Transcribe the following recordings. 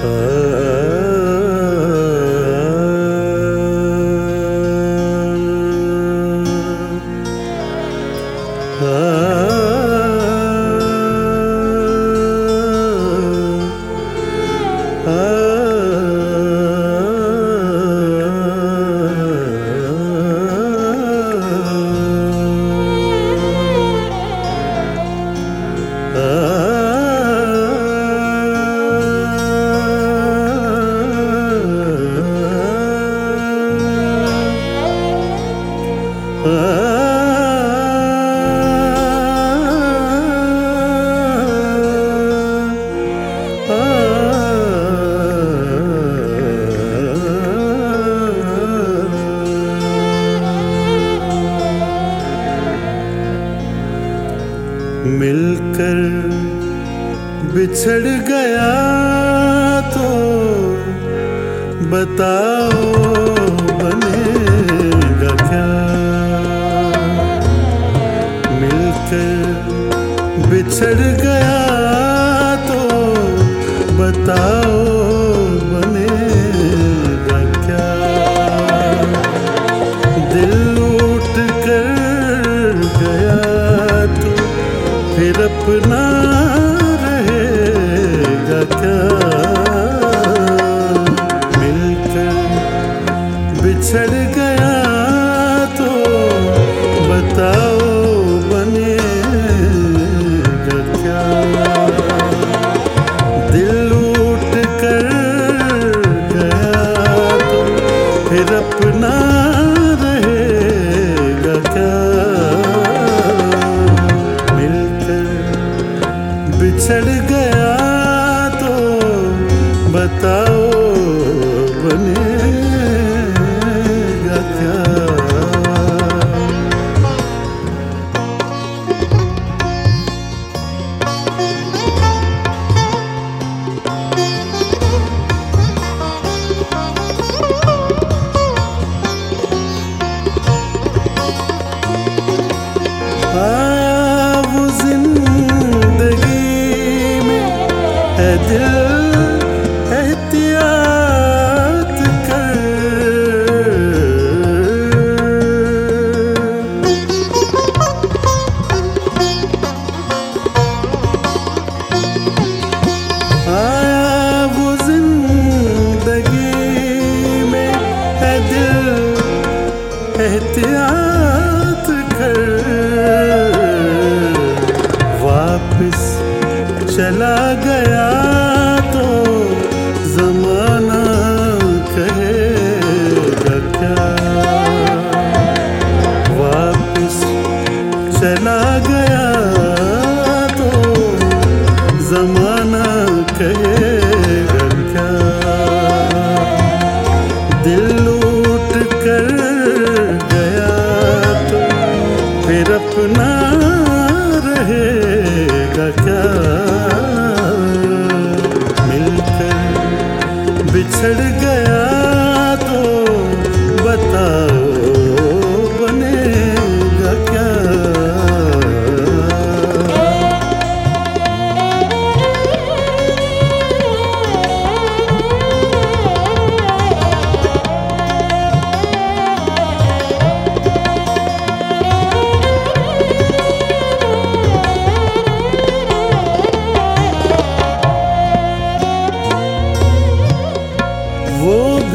मिलकर बिछड़ गया तो बताओ बनेगा क्या। मिलकर बिछड़ गया तो बताओ बनेगा क्या। दिल लूट कर गया तो फिर अपना रहेगा क्या। मिलकर बिछड़ गया तो बताओ बनेगा क्या। दिल लूट कर गया तो फिर अपना रहेगा क्या। बिछड़ गया तो बताओ बनेगा क्या। वो जिंदगी है दिल एहतियात कर। आया वो जिंदगी में है दिल एहतियात कर। वापिस चला गया तो ज़माना कहेगा क्या। वापिस चला गया तो ज़माना कहेगा क्या। दिल लूट कर गया तो फिर अपना रहेगा क्या। बिछड़ गया तो बताओ बनेगा क्या। वो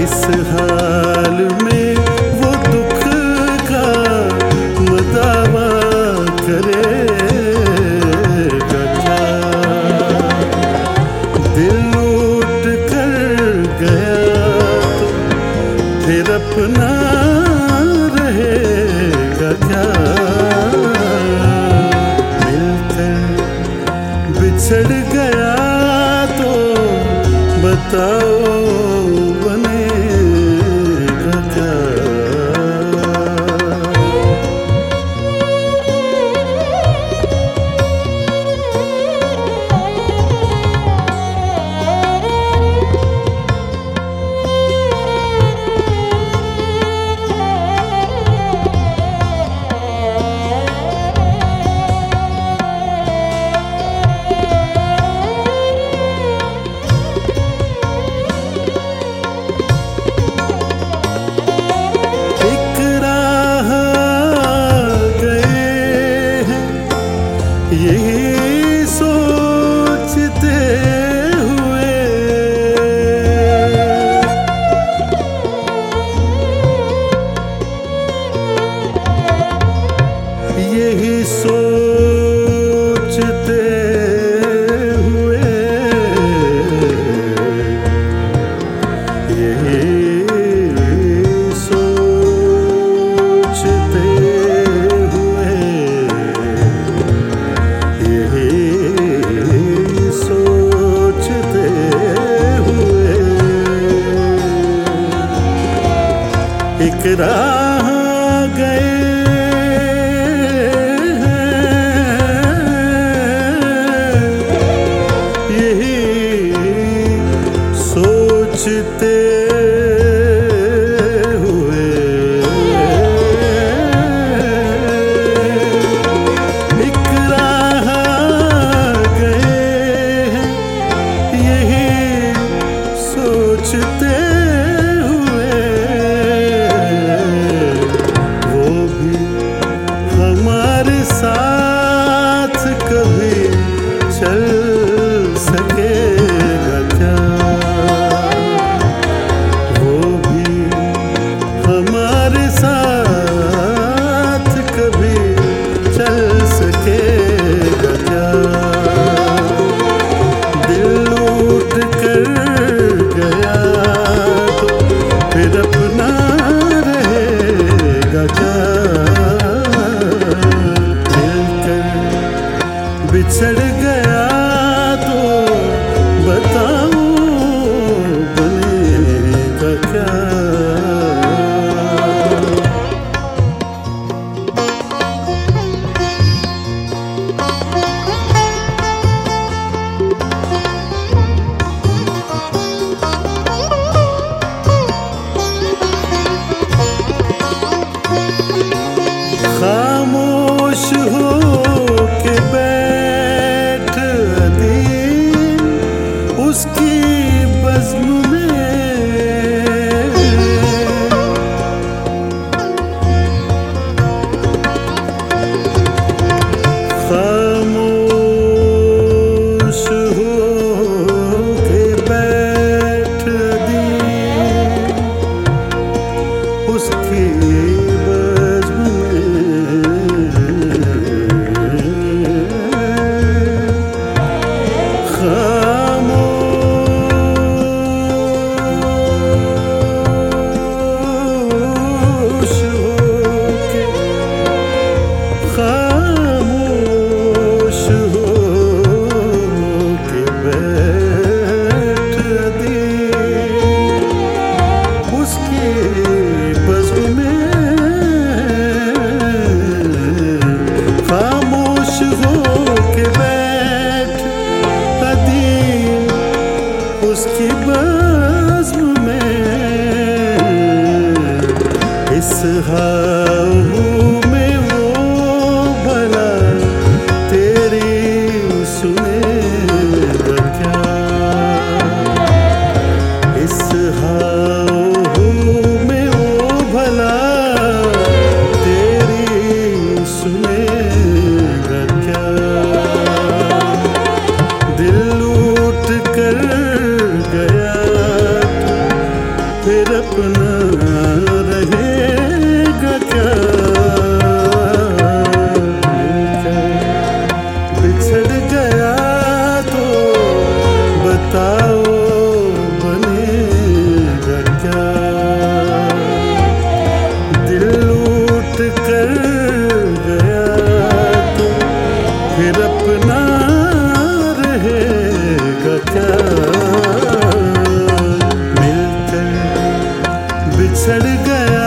इस हाल में वो दुख का दावा करेगा क्या? दिल लूट कर गया तो फिर अपना रहेगा क्या? मिलकर बिछड़ गया तो बताओ बनेगा क्या? यही सोचते हुए यही सोचते हुए यही सोचते एक राह गए यही सोचते हुए एक राह गए यही सोचते फिर अपना रहेगा क्या? बिछड़ गया तो बताओ बनेगा क्या? दिल लूट कर गया तो फिर अपना रहेगा क्या? मिलकर बिछड़ गया